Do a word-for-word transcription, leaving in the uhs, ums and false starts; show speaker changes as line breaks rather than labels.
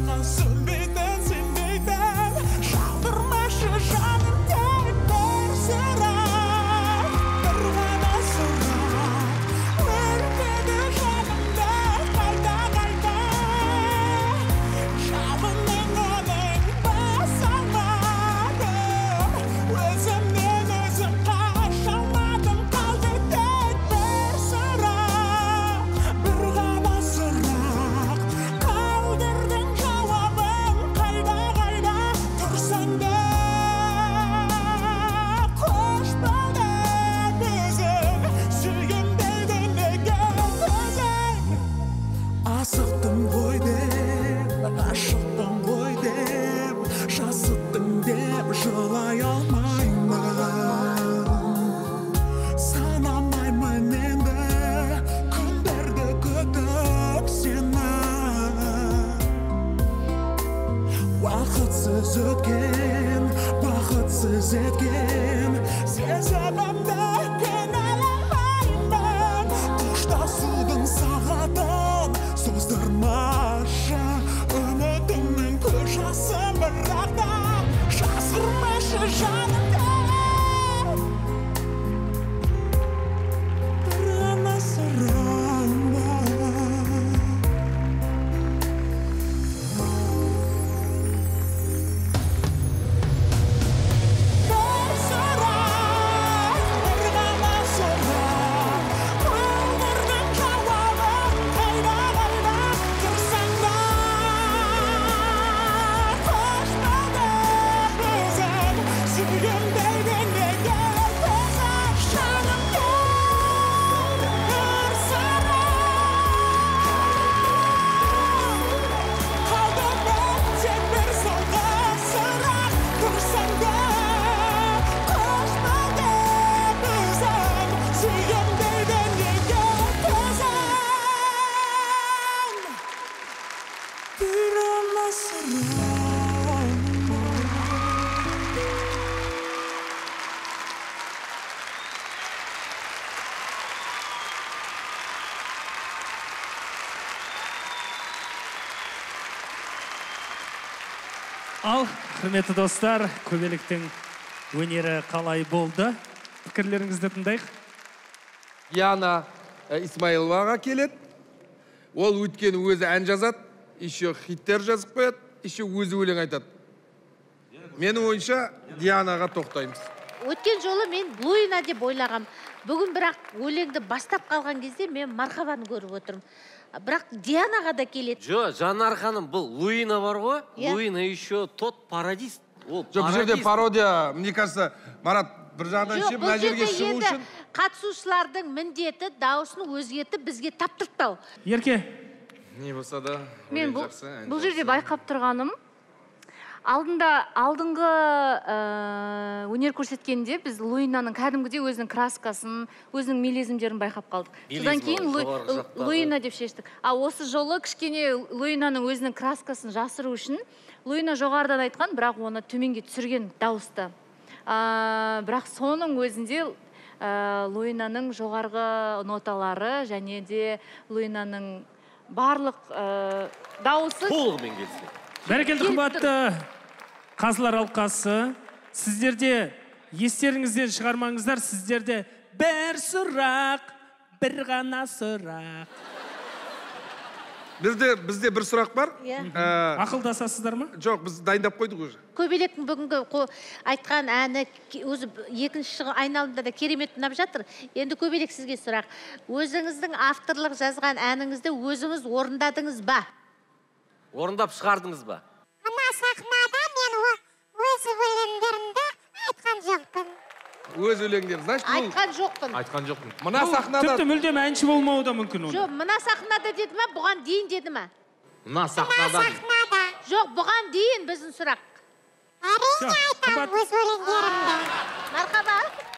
Ал, құрметті достар, көбелектің өнері қалай болды? Пікірлеріңізді тыңдайық.
Диана Исмаиловаға келеді. Ол өткені өзі ән жазады, еще хиттер жазып қояды, еще өзі өлең айтады. Менің ойынша Дианаға тоқтаймыз.
Өткен жолы мен Луина деп ойлағам. Бүгін бірақ өлеңді бастап қалған кезде мен Мархабаны көріп отырмын. Бірақ Дианаға да келеді.
Жо, Жанар ханым, бұл Луина бар ғой? Луина еще тот пародист.
Жоқ, бұл жерде пародия, мне кажется, Марат, бір жағынан ше, мына жерге шығу үшін.
Қатысушылардың міндеті дауысын өзгертіп бізге таптыртпау.
Ерке.
Не болса да,
мен бұл жерде байқап тұрғаным, алдында алдыңғы өнер көрсеткенде біз Луинаның кәдімгідей өзінің краскасын, өзінің мелизмдерін байқап қалдық. Содан кейін Луина деп шештік. А осы жолы кішкене Луинаның өзінің краскасын жасыру үшін Луина жоғарыдан айтқан, бірақ оны төменге түсірген дауысты. Бірақ соның өзінде Луинаның жоғарғы ноталары және де Луинаның барлық дауысы
толығымен келсе.
Бәрекелді қымбатты қазылар алқасы, сіздерде естеріңізден шығармаңыздар, сіздерде бір сұрақ, бір ғана сұрақ.
Бізде бізде бір сұрақ бар.
Ақылдасасыздар ма?
Жоқ, біз дайындап қойдық уже.
Көбелектің бүгінгі айтқан әні өзі екінші айналымда да керемет ұнап жатыр. Енді Көбелек сізге сұрақ. Өзіңіздің авторлық жазған әніңізді өзіңіз орындадыңыз ба?
Орындап шығардыңыз ба?
Мына сахнада мен өз өлеңдерімді айтқан жоқпын.
Өз өлеңдер, значит,
айтқан жоқпын.
Айтқан жоқпын. Мына сахнада
тіпті мүлдем әнші болмауы да мүмкін ол.
Жоқ, мына сахнада деді ма, бұған дейін деді ма?
Мына сахнада.
Жоқ, бұған дейін біздің сұрақ.
Әрине айтам өз өлеңдерімді.
Мархаба.